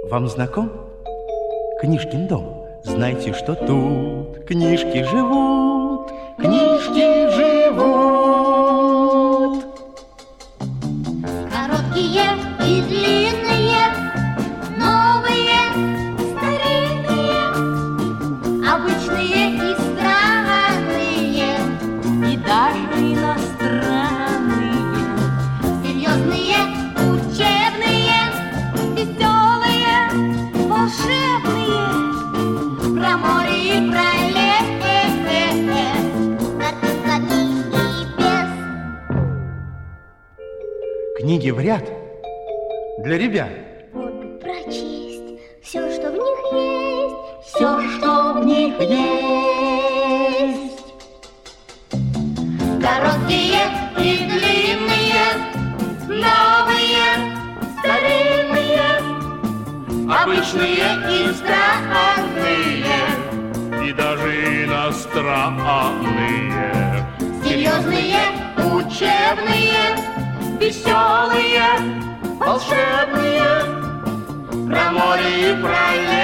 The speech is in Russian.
Вам знаком Книжкин дом? Знайте, что тут книжки живут, книжки живут. Короткие и длинные, новые, старинные, обычные и странные, и даже иностранные, серьезные, учебные, веселые, волшебные, про море и про лес, картинка небес. Книги в ряд для ребят. Вот бы прочесть все, что в них есть, все, что в них есть. короткие и длинные, новые, старинные, Обычные и странные, и даже иностранные, серьезные, учебные, веселые, волшебные, про море и про лес.